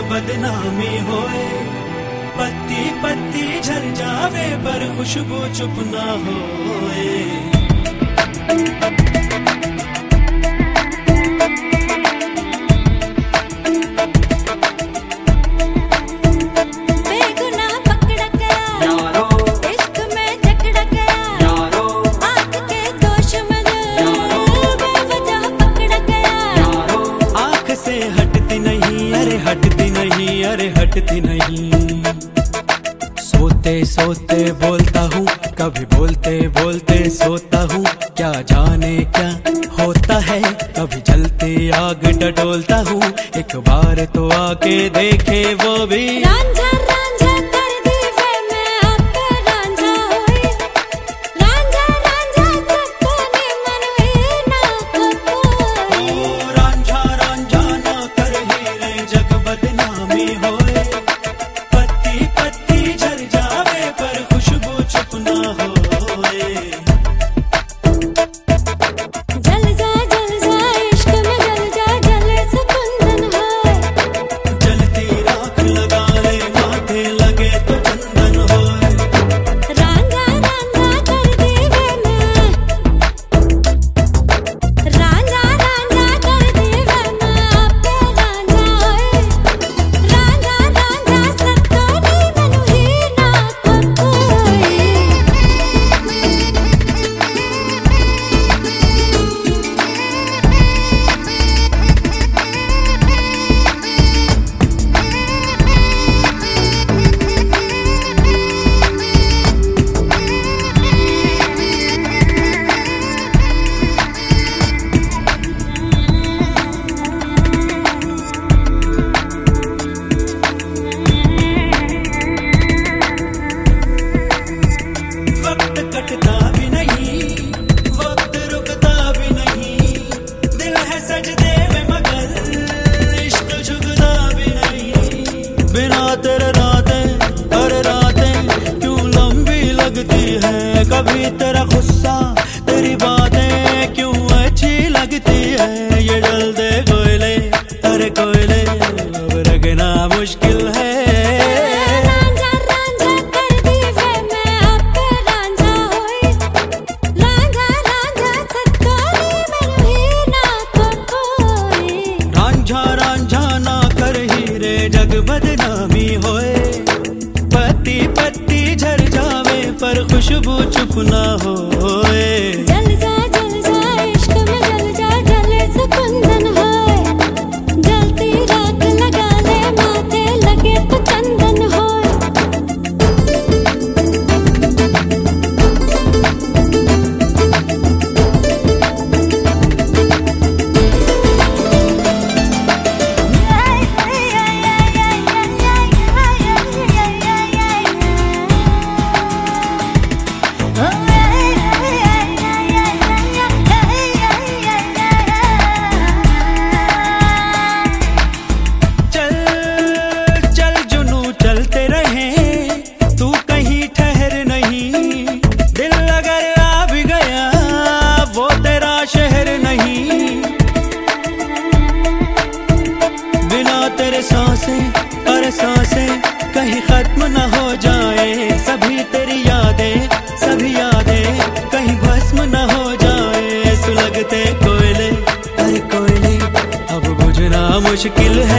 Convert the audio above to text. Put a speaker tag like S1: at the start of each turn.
S1: बदनामी होए। पत्ती पत्ती झर जावे पर खुशबू चुप ना होए। हटती नहीं। सोते सोते बोलता हूँ, कभी बोलते बोलते सोता हूँ। क्या जाने क्या होता है, कभी जलती आग डडोलता हूँ। एक बार तो आके देखे वो भी। रांझा रांझा कर दी वे मैं आप पे रांझा होई। रांझा रांझा सपने मन ही ना कोई। ओ रांझा रांझा ना कर हीरे जग बदनामी होए। कभी तेरा गुस्सा तेरी बातें क्यों अच्छी लगती है। ये जल दे कोयले अरे कोयले अब रखना मुश्किल है। रांझा रांझा कर दी वे मैं आप पे रांझा होई। रांझा रांझा सत्तोनी मैनू ही ना कोई। रांझा रांझा ना कर हीरे जग बदनामी होए। पत्ती पत्ती झर जावे पर खुशबू चुप ना होए। जल जा इश्क में जल जा जले से कुंदन होए। जलती राख लगा ले माथे लगे तो चंदन होए। तेरे सांसें और सांसें कहीं खत्म न हो जाए। सभी तेरी यादें सभी यादें कहीं भस्म न हो जाए। सुलगते कोयले अरे कोयले अब बुझना मुश्किल है।